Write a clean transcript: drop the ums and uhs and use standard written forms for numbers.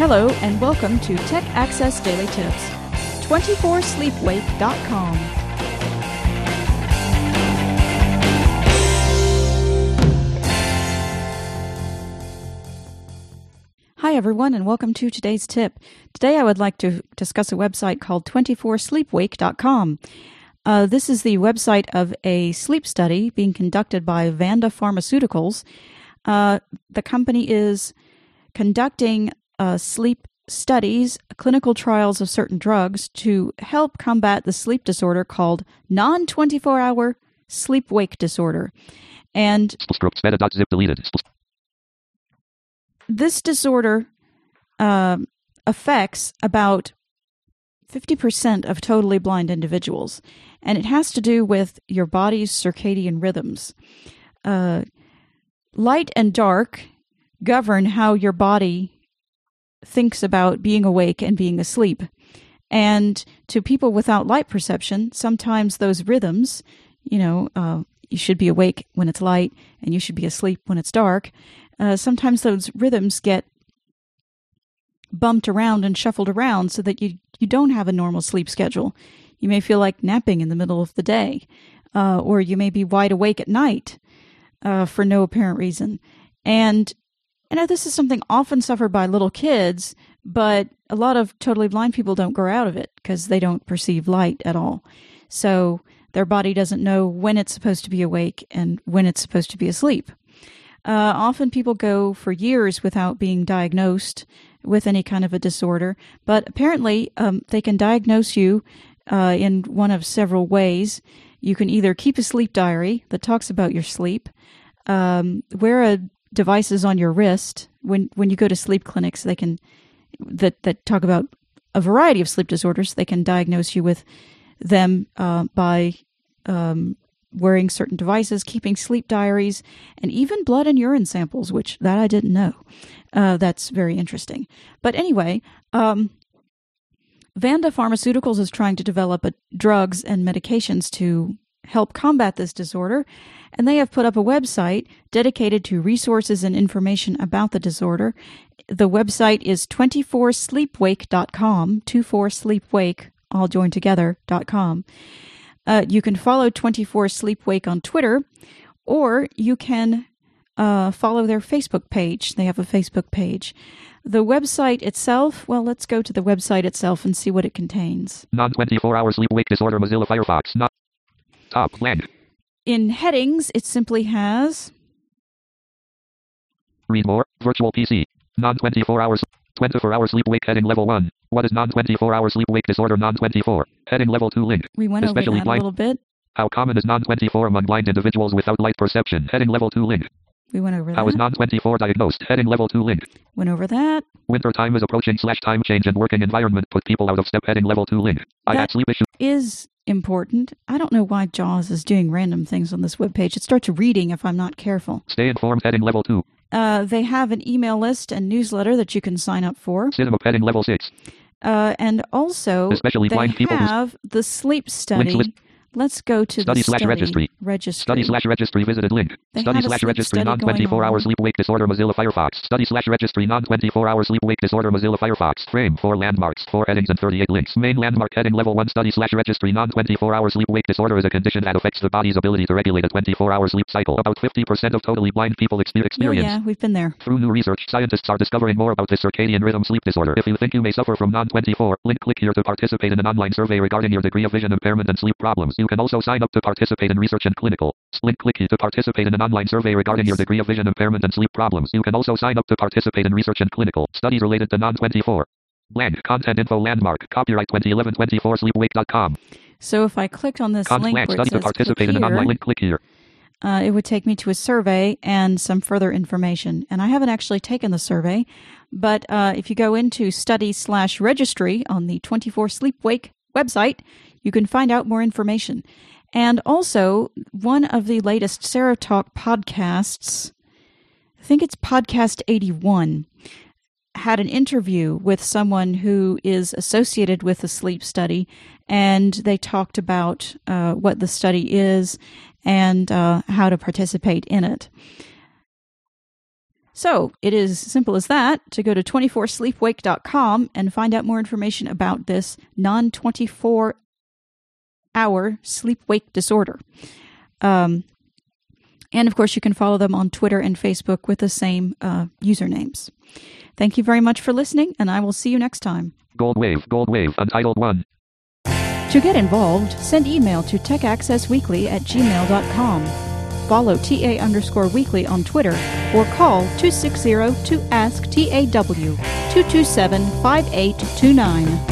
Hello and welcome to Tech Access Daily Tips. 24sleepwake.com. Hi everyone and welcome to today's tip. Today I would like to discuss a website called 24sleepwake.com. This is the website of a sleep study being conducted by Vanda Pharmaceuticals. The company is conducting sleep studies, clinical trials of certain drugs to help combat the sleep disorder called non-24-hour sleep-wake disorder. And this disorder affects about 50% of totally blind individuals, and it has to do with your body's circadian rhythms. Light and dark govern how your body thinks about being awake and being asleep. And to people without light perception, sometimes those rhythms, you should be awake when it's light and you should be asleep when it's dark. Sometimes those rhythms get bumped around and shuffled around so that you don't have a normal sleep schedule. You may feel like napping in the middle of the day, or you may be wide awake at night for no apparent reason. And this is something often suffered by little kids, but a lot of totally blind people don't grow out of it because they don't perceive light at all. So their body doesn't know when it's supposed to be awake and when it's supposed to be asleep. Often people go for years without being diagnosed with any kind of a disorder, but apparently they can diagnose you in one of several ways. You can either keep a sleep diary that talks about your sleep, wear a devices on your wrist. When you go to sleep clinics, they can that talk about a variety of sleep disorders. They can diagnose you with them by wearing certain devices, keeping sleep diaries, and even blood and urine samples, which that I didn't know. That's very interesting. But anyway, Vanda Pharmaceuticals is trying to develop drugs and medications to help combat this disorder, and they have put up a website dedicated to resources and information about the disorder. The website is 24sleepwake.com, 24sleepwake, all joined together.com. You can follow 24sleepwake on Twitter, or you can follow their Facebook page. They have a Facebook page. The website itself, well, let's go to the website itself and see what it contains. Non-24-hour sleep-wake disorder, Mozilla Firefox. Top blank. In headings, it simply has... Read more. Virtual PC. Non-24 hours. 24-hour sleep-wake heading level 1. What is non-24-hour sleep-wake disorder non-24? Heading level 2 link. We went over that a little bit. How common is non-24 among blind individuals without light perception? Heading level 2 link. We went over that. How is non-24 diagnosed? Heading level 2 link. Went over that. Winter time is approaching / time change and working environment put people out of step. Heading level 2 link. I had sleep issues. Is important. I don't know why JAWS is doing random things on this webpage. It starts reading if I'm not careful. Stay informed. Heading level 2. They have an email list and newsletter that you can sign up for. Cinema heading level 6. And also, especially blind people have the sleep study. Let's go to the study registry. Study/registry visited link. Study/registry non-24-hour sleep-wake disorder Mozilla Firefox. Study/registry non-24-hour sleep-wake disorder Mozilla Firefox. Frame 4 landmarks, 4 headings and 38 links. Main landmark heading level 1. Study/registry non-24-hour sleep-wake disorder is a condition that affects the body's ability to regulate a 24-hour sleep cycle. About 50% of totally blind people experience. Yeah, we've been there. Through new research, scientists are discovering more about this circadian rhythm sleep disorder. If you think you may suffer from non-24, click here to participate in an online survey regarding your degree of vision impairment and sleep problems. You can also sign up to participate in research and clinical. Click here to participate in an online survey regarding your degree of vision impairment and sleep problems. You can also sign up to participate in research and clinical studies related to non-24. Blank. Content info landmark. Copyright 2011 24sleepwake.com. So if I clicked on this link where it says to participate in an online link, click here. It would take me to a survey and some further information. And I haven't actually taken the survey, but if you go into study/registry on the 24sleepwake website, you can find out more information. And also, one of the latest Serotalk podcasts, I think it's podcast 81, had an interview with someone who is associated with the sleep study, and they talked about what the study is and how to participate in it. So it is simple as that to go to 24sleepwake.com and find out more information about this non-24-hour sleep-wake disorder. And of course, you can follow them on Twitter and Facebook with the same usernames. Thank you very much for listening, and I will see you next time. Gold Wave, Untitled 1. To get involved, send email to techaccessweekly@gmail.com. Follow TA_weekly on Twitter or call 260-2ASK-TAW 227-5829.